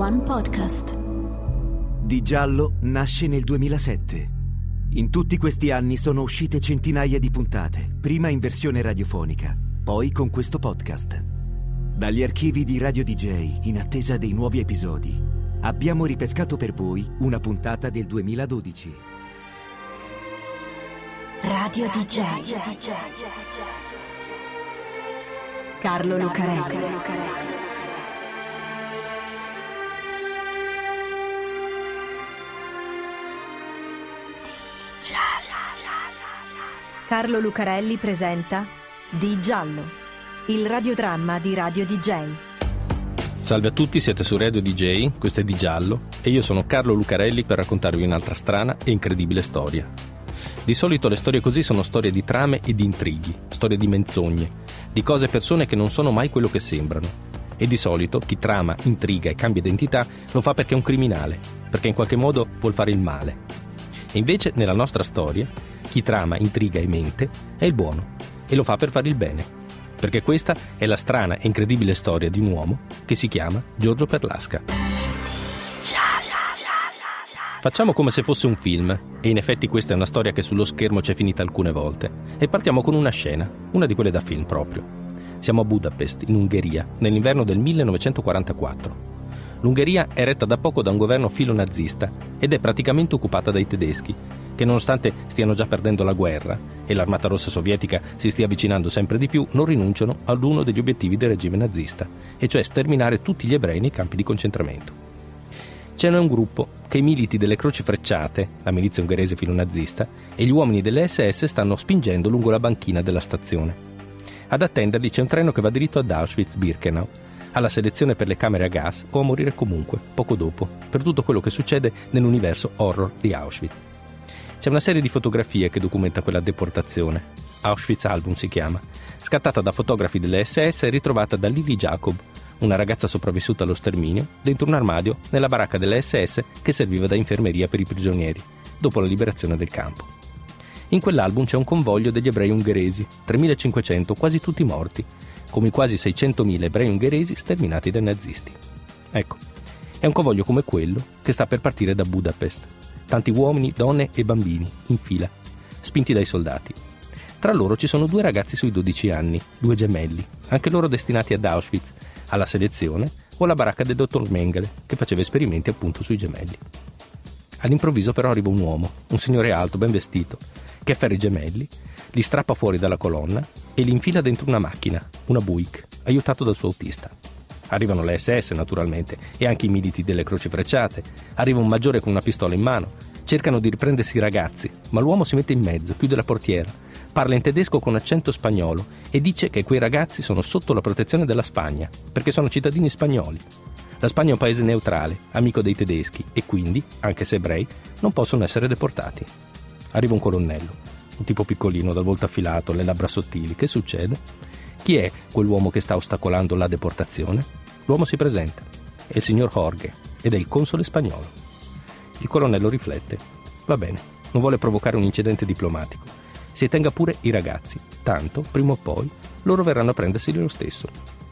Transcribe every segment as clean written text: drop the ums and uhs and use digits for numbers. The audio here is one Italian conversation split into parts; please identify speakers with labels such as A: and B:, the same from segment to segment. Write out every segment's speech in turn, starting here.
A: One Podcast.
B: Di Giallo nasce nel 2007. In tutti questi anni sono uscite centinaia di puntate, prima in versione radiofonica, poi con questo podcast. Dagli archivi di Radio DJ, in attesa dei nuovi episodi, abbiamo ripescato per voi una puntata del 2012.
A: Radio DJ. Carlo Lucarelli. Carlo Lucarelli presenta Di Giallo, il radiodramma di Radio DJ.
C: Salve a tutti, siete su Radio DJ, questo è Di Giallo e io sono Carlo Lucarelli per raccontarvi un'altra strana e incredibile storia. Di solito le storie così sono storie di trame e di intrighi, storie di menzogne, di cose e persone che non sono mai quello che sembrano. E di solito chi trama, intriga e cambia identità lo fa perché è un criminale, perché in qualche modo vuol fare il male. E invece nella nostra storia chi trama, intriga e mente è il buono e lo fa per fare il bene, perché questa è la strana e incredibile storia di un uomo che si chiama Giorgio Perlasca. Facciamo come se fosse un film, e in effetti questa è una storia che sullo schermo c'è finita alcune volte, e partiamo con una scena, una di quelle da film proprio. Siamo a Budapest, in Ungheria, nell'inverno del 1944. L'Ungheria è retta da poco da un governo filo-nazista ed è praticamente occupata dai tedeschi, che nonostante stiano già perdendo la guerra e l'armata rossa sovietica si stia avvicinando sempre di più, non rinunciano ad uno degli obiettivi del regime nazista, e cioè sterminare tutti gli ebrei nei campi di concentramento. Ce n'è un gruppo che i militi delle Croci Frecciate, la milizia ungherese filonazista, e gli uomini delle SS stanno spingendo lungo la banchina della stazione. Ad attenderli c'è un treno che va diritto ad Auschwitz-Birkenau, alla selezione per le camere a gas o a morire comunque, poco dopo, per tutto quello che succede nell'universo horror di Auschwitz. C'è una serie di fotografie che documenta quella deportazione. Auschwitz Album si chiama, scattata da fotografi delle SS e ritrovata da Lili Jacob, una ragazza sopravvissuta allo sterminio, dentro un armadio nella baracca delle SS che serviva da infermeria per i prigionieri, dopo la liberazione del campo. In quell'album c'è un convoglio degli ebrei ungheresi, 3.500, quasi tutti morti, come i quasi 600.000 ebrei ungheresi sterminati dai nazisti. Ecco, è un convoglio come quello che sta per partire da Budapest. Tanti uomini, donne e bambini, in fila, spinti dai soldati. Tra loro ci sono 2 ragazzi sui 12 anni, 2 gemelli, anche loro destinati ad Auschwitz, alla selezione o alla baracca del dottor Mengele, che faceva esperimenti appunto sui gemelli. All'improvviso però arriva un uomo, un signore alto, ben vestito, che afferra i gemelli, li strappa fuori dalla colonna e li infila dentro una macchina, una Buick, aiutato dal suo autista. Arrivano le SS naturalmente e anche i militi delle Croci Frecciate, arriva un maggiore con una pistola in mano, cercano di riprendersi i ragazzi, ma l'uomo si mette in mezzo, chiude la portiera, parla in tedesco con accento spagnolo e dice che quei ragazzi sono sotto la protezione della Spagna, perché sono cittadini spagnoli. La Spagna è un paese neutrale, amico dei tedeschi, e quindi, anche se ebrei, non possono essere deportati. Arriva un colonnello, un tipo piccolino, dal volto affilato, le labbra sottili. Che succede? Chi è quell'uomo che sta ostacolando la deportazione? L'uomo si presenta. È il signor Jorge ed è il console spagnolo. Il colonnello riflette. Va bene, non vuole provocare un incidente diplomatico. Si tenga pure i ragazzi, tanto, prima o poi, loro verranno a prenderseli lo stesso.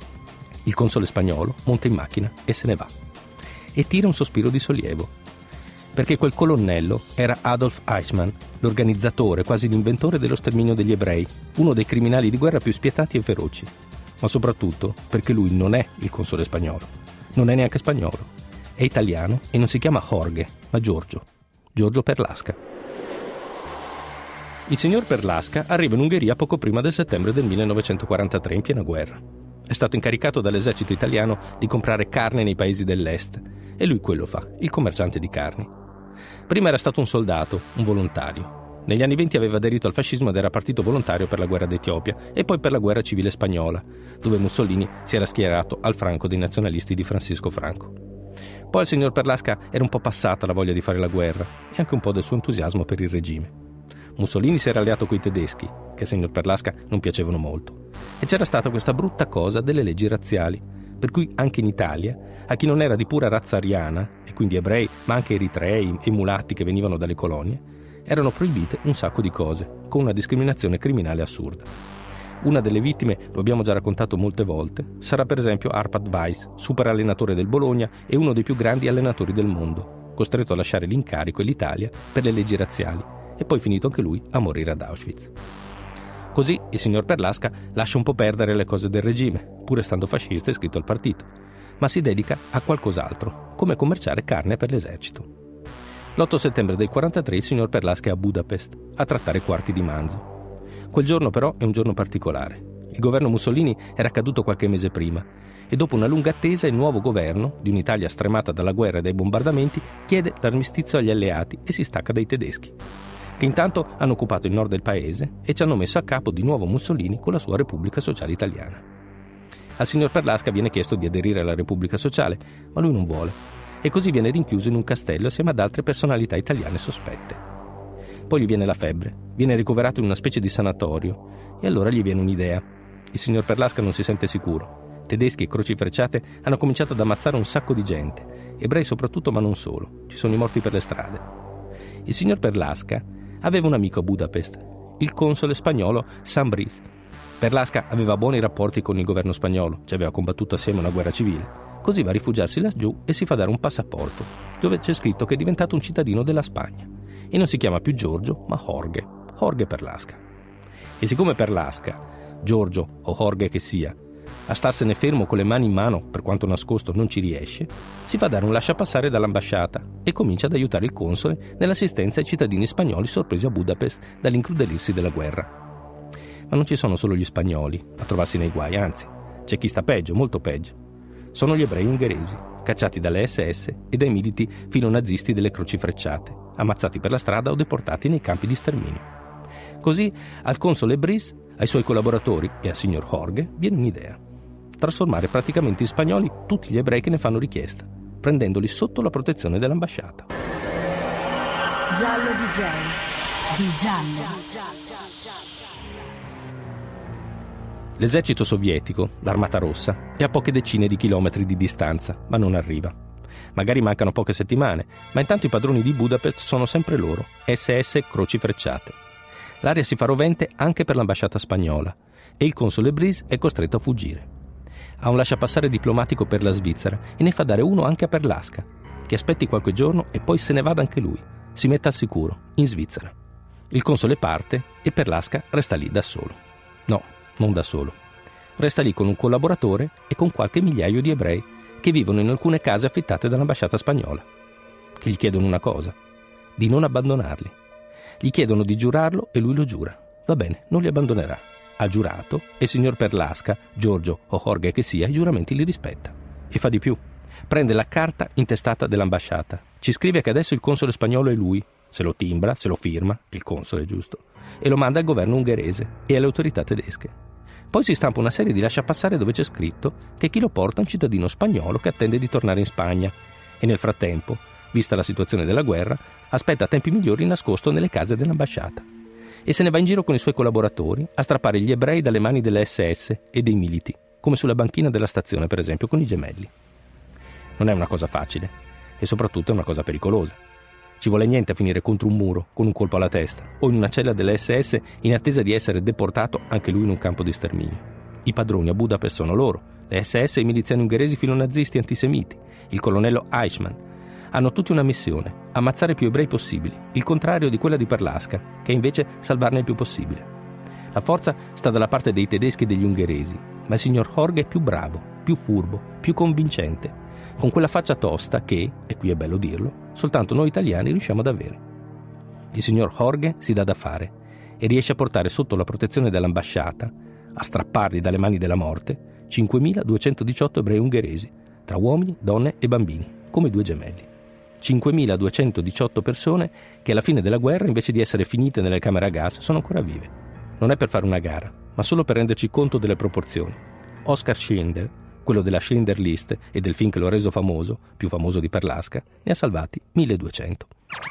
C: Il console spagnolo monta in macchina e se ne va. E tira un sospiro di sollievo. Perché quel colonnello era Adolf Eichmann, l'organizzatore, quasi l'inventore dello sterminio degli ebrei, uno dei criminali di guerra più spietati e feroci. Ma soprattutto perché lui non è il console spagnolo, non è neanche spagnolo, è italiano e non si chiama Jorge, ma Giorgio Perlasca. Il signor Perlasca arriva in Ungheria poco prima del settembre del 1943, in piena guerra. È stato incaricato dall'esercito italiano di comprare carne nei paesi dell'est, e lui quello fa, il commerciante di carni. Prima era stato un soldato, un volontario. Negli anni 20 aveva aderito al fascismo ed era partito volontario per la guerra d'Etiopia e poi per la guerra civile spagnola, dove Mussolini si era schierato al fianco dei nazionalisti di Francisco Franco. Poi al signor Perlasca era un po' passata la voglia di fare la guerra e anche un po' del suo entusiasmo per il regime. Mussolini si era alleato coi tedeschi, che al signor Perlasca non piacevano molto, e c'era stata questa brutta cosa delle leggi razziali, per cui anche in Italia, a chi non era di pura razza ariana, e quindi ebrei, ma anche eritrei e mulatti che venivano dalle colonie, erano proibite un sacco di cose, con una discriminazione criminale assurda. Una delle vittime, lo abbiamo già raccontato molte volte, sarà per esempio Arpad Weiss, super allenatore del Bologna e uno dei più grandi allenatori del mondo, costretto a lasciare l'incarico e l'Italia per le leggi razziali e poi finito anche lui a morire ad Auschwitz. Così il signor Perlasca lascia un po' perdere le cose del regime, pur essendo fascista e iscritto al partito, ma si dedica a qualcos'altro, come commerciare carne per l'esercito. L'8 settembre del 1943 il signor Perlasca è a Budapest a trattare quarti di manzo. Quel giorno però è un giorno particolare. Il governo Mussolini era caduto qualche mese prima e dopo una lunga attesa il nuovo governo, di un'Italia stremata dalla guerra e dai bombardamenti, chiede l'armistizio agli alleati e si stacca dai tedeschi, che intanto hanno occupato il nord del paese e ci hanno messo a capo di nuovo Mussolini con la sua Repubblica Sociale Italiana. Al signor Perlasca viene chiesto di aderire alla Repubblica Sociale, ma lui non vuole, e così viene rinchiuso in un castello assieme ad altre personalità italiane sospette. Poi gli viene la febbre, viene ricoverato in una specie di sanatorio e allora gli viene un'idea. Il signor Perlasca non si sente sicuro. Tedeschi e croci frecciate hanno cominciato ad ammazzare un sacco di gente, ebrei soprattutto ma non solo, ci sono i morti per le strade. Il signor Perlasca aveva un amico a Budapest, il console spagnolo Sam Briz. Perlasca aveva buoni rapporti con il governo spagnolo, ci aveva combattuto assieme una guerra civile, così va a rifugiarsi laggiù e si fa dare un passaporto, dove c'è scritto che è diventato un cittadino della Spagna. E non si chiama più Giorgio, ma Jorge Perlasca. E siccome Perlasca, Giorgio o Jorge che sia, a starsene fermo con le mani in mano, per quanto nascosto non ci riesce, si fa dare un lasciapassare dall'ambasciata e comincia ad aiutare il console nell'assistenza ai cittadini spagnoli sorpresi a Budapest dall'incrudelirsi della guerra. Ma non ci sono solo gli spagnoli a trovarsi nei guai, anzi, c'è chi sta peggio, molto peggio. Sono gli ebrei ungheresi, cacciati dalle SS e dai militi filonazisti delle croci frecciate, ammazzati per la strada o deportati nei campi di sterminio. Così al console Briz, ai suoi collaboratori e al signor Jorge viene un'idea: trasformare praticamente in spagnoli tutti gli ebrei che ne fanno richiesta, prendendoli sotto la protezione dell'ambasciata.
A: Giallo DJ di Giallo.
C: L'esercito sovietico, l'Armata Rossa, è a poche decine di chilometri di distanza, ma non arriva. Magari mancano poche settimane, ma intanto i padroni di Budapest sono sempre loro, SS croci frecciate. L'aria si fa rovente anche per l'ambasciata spagnola e il console Briz è costretto a fuggire. Ha un lasciapassare diplomatico per la Svizzera e ne fa dare uno anche a Perlasca, che aspetti qualche giorno e poi se ne vada anche lui, si metta al sicuro, in Svizzera. Il console parte e Perlasca resta lì da solo. No, non da solo. Resta lì con un collaboratore e con qualche migliaio di ebrei che vivono in alcune case affittate dall'ambasciata spagnola, che gli chiedono una cosa: di non abbandonarli. Gli chiedono di giurarlo e lui lo giura. Va bene, non li abbandonerà. Ha giurato e il signor Perlasca, Giorgio o Jorge che sia, i giuramenti li rispetta. E fa di più. Prende la carta intestata dell'ambasciata. Ci scrive che adesso il console spagnolo è lui, se lo timbra, se lo firma, il console giusto, e lo manda al governo ungherese e alle autorità tedesche. Poi si stampa una serie di lasciapassare dove c'è scritto che chi lo porta è un cittadino spagnolo che attende di tornare in Spagna e nel frattempo, vista la situazione della guerra, aspetta tempi migliori nascosto nelle case dell'ambasciata e se ne va in giro con i suoi collaboratori a strappare gli ebrei dalle mani delle SS e dei militi, come sulla banchina della stazione per esempio con i gemelli. Non è una cosa facile e soprattutto è una cosa pericolosa. Ci vuole niente a finire contro un muro con un colpo alla testa o in una cella delle SS in attesa di essere deportato anche lui in un campo di sterminio. I padroni a Budapest sono loro, le SS e i miliziani ungheresi filonazisti antisemiti, il colonnello Eichmann. Hanno tutti una missione: ammazzare più ebrei possibili, il contrario di quella di Perlasca, che è invece salvarne il più possibile. La forza sta dalla parte dei tedeschi e degli ungheresi, ma il signor Jorge è più bravo, più furbo, più convincente, con quella faccia tosta che, e qui è bello dirlo, soltanto noi italiani riusciamo ad avere. Il signor Jorge si dà da fare e riesce a portare sotto la protezione dell'ambasciata, a strapparli dalle mani della morte, 5.218 ebrei ungheresi, tra uomini, donne e bambini, come due gemelli. 5.218 persone che alla fine della guerra, invece di essere finite nelle camere a gas, sono ancora vive. Non è per fare una gara, ma solo per renderci conto delle proporzioni. Oskar Schindler, quello della Schindler List e del film che lo ha reso famoso, più famoso di Perlasca, ne ha salvati 1.200.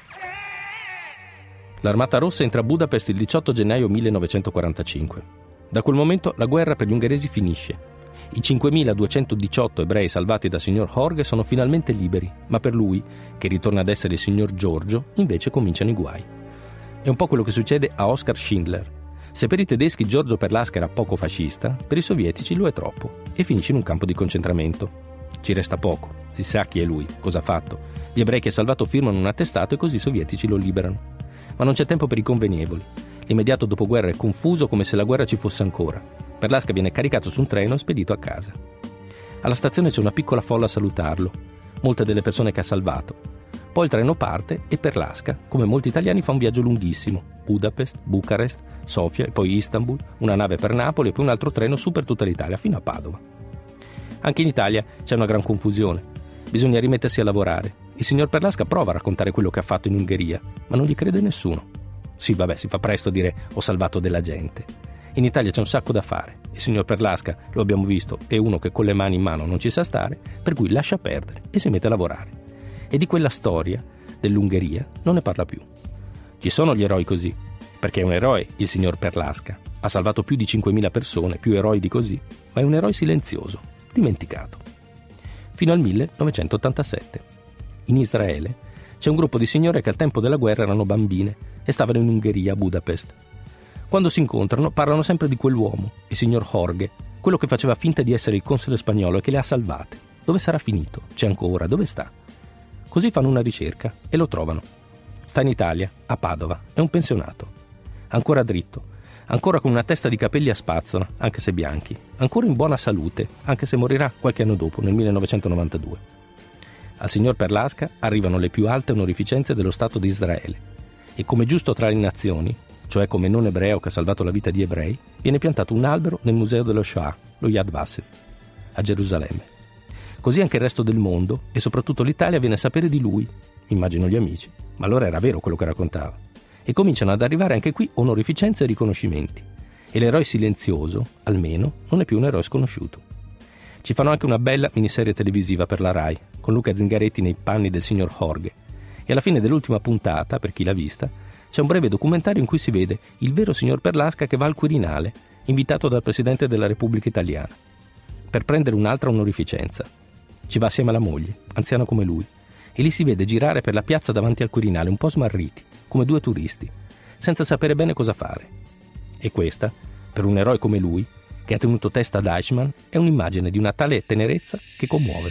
C: L'Armata Rossa entra a Budapest il 18 gennaio 1945. Da quel momento la guerra per gli ungheresi finisce. I 5.218 ebrei salvati da signor Jorge sono finalmente liberi, ma per lui, che ritorna ad essere il signor Giorgio, invece cominciano i guai. È un po' quello che succede a Oskar Schindler. Se per i tedeschi Giorgio Perlasca era poco fascista, per i sovietici lo è troppo e finisce in un campo di concentramento. Ci resta poco, si sa chi è lui, cosa ha fatto. Gli ebrei che ha salvato firmano un attestato e così i sovietici lo liberano. Ma non c'è tempo per i convenevoli. L'immediato dopoguerra è confuso come se la guerra ci fosse ancora. Perlasca viene caricato su un treno e spedito a casa. Alla stazione c'è una piccola folla a salutarlo, molte delle persone che ha salvato. Poi il treno parte e Perlasca, come molti italiani, fa un viaggio lunghissimo. Budapest, Bucarest, Sofia e poi Istanbul, una nave per Napoli e poi un altro treno su per tutta l'Italia fino a Padova. Anche in Italia c'è una gran confusione. Bisogna rimettersi a lavorare. Il signor Perlasca prova a raccontare quello che ha fatto in Ungheria, ma non gli crede nessuno. Sì, vabbè, si fa presto a dire ho salvato della gente. In Italia c'è un sacco da fare. Il signor Perlasca, lo abbiamo visto, è uno che con le mani in mano non ci sa stare, per cui lascia perdere e si mette a lavorare. E di quella storia dell'Ungheria non ne parla più. Ci sono gli eroi così, perché è un eroe il signor Perlasca. Ha salvato più di 5.000 persone, più eroi di così, ma è un eroe silenzioso, dimenticato. Fino al 1987. In Israele c'è un gruppo di signore che al tempo della guerra erano bambine e stavano in Ungheria, a Budapest. Quando si incontrano parlano sempre di quell'uomo, il signor Jorge, quello che faceva finta di essere il console spagnolo e che le ha salvate. Dove sarà finito? C'è ancora? Dove sta? Così fanno una ricerca e lo trovano. Sta in Italia, a Padova, è un pensionato. Ancora dritto, ancora con una testa di capelli a spazzola, anche se bianchi, ancora in buona salute, anche se morirà qualche anno dopo, nel 1992. Al signor Perlasca arrivano le più alte onorificenze dello Stato di Israele e come giusto tra le nazioni, cioè come non ebreo che ha salvato la vita di ebrei, viene piantato un albero nel museo dello Shoah, lo Yad Vashem, a Gerusalemme. Così anche il resto del mondo, e soprattutto l'Italia, viene a sapere di lui, immagino gli amici, ma allora era vero quello che raccontava. E cominciano ad arrivare anche qui onorificenze e riconoscimenti. E l'eroe silenzioso, almeno, non è più un eroe sconosciuto. Ci fanno anche una bella miniserie televisiva per la Rai, con Luca Zingaretti nei panni del signor Jorge. E alla fine dell'ultima puntata, per chi l'ha vista, c'è un breve documentario in cui si vede il vero signor Perlasca che va al Quirinale, invitato dal Presidente della Repubblica Italiana, per prendere un'altra onorificenza. Ci va assieme alla moglie, anziana come lui, e li si vede girare per la piazza davanti al Quirinale, un po' smarriti, come due turisti, senza sapere bene cosa fare. E questa, per un eroe come lui, che ha tenuto testa ad Eichmann, è un'immagine di una tale tenerezza che commuove.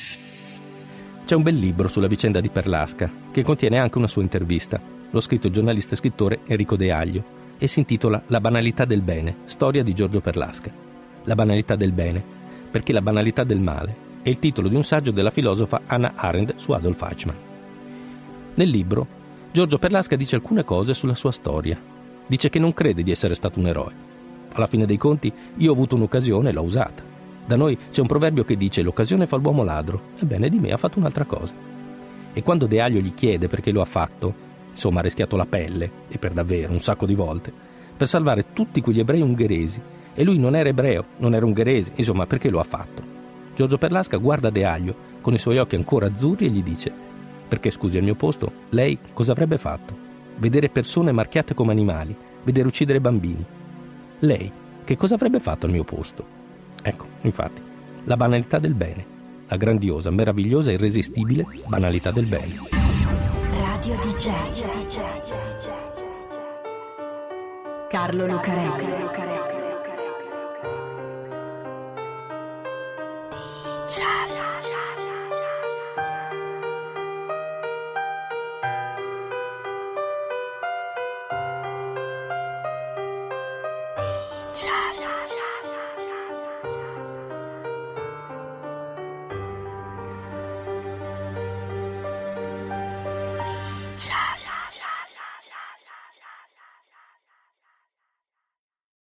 C: C'è un bel libro sulla vicenda di Perlasca, che contiene anche una sua intervista. L'ha scritto il giornalista e scrittore Enrico De Aglio, e si intitola La banalità del bene, storia di Giorgio Perlasca. La banalità del bene, perché la banalità del male è il titolo di un saggio della filosofa Hannah Arendt su Adolf Eichmann. Nel libro, Giorgio Perlasca dice alcune cose sulla sua storia. Dice che non crede di essere stato un eroe. Alla fine dei conti, io ho avuto un'occasione e l'ho usata. Da noi c'è un proverbio che dice l'occasione fa l'uomo ladro. Ebbene, di me ha fatto un'altra cosa. E quando De Aglio gli chiede perché lo ha fatto, insomma ha rischiato la pelle, e per davvero, un sacco di volte, per salvare tutti quegli ebrei ungheresi, e lui non era ebreo, non era ungherese, insomma, perché lo ha fatto? Giorgio Perlasca guarda De Aglio con i suoi occhi ancora azzurri e gli dice: perché, scusi, al mio posto, lei cosa avrebbe fatto? Vedere persone marchiate come animali, vedere uccidere bambini. Lei che cosa avrebbe fatto al mio posto? Ecco, infatti, la banalità del bene, la grandiosa, meravigliosa e irresistibile banalità del bene.
A: Radio DJ Carlo Lucarelli.